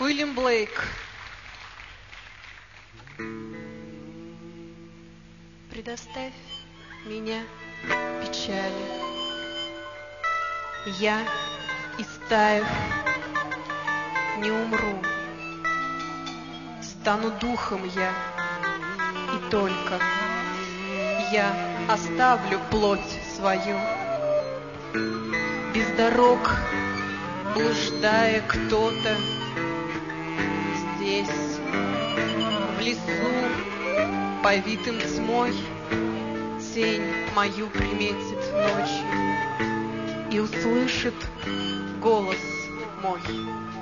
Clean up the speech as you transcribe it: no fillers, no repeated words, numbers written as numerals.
Уильям Блейк. Предоставь меня печали. Я, истаив, не умру. Стану духом я, и только я оставлю плоть свою. Без дорог, блуждая кто-то здесь, в лесу, повитым тьмой, тень мою приметит ночью и услышит голос мой.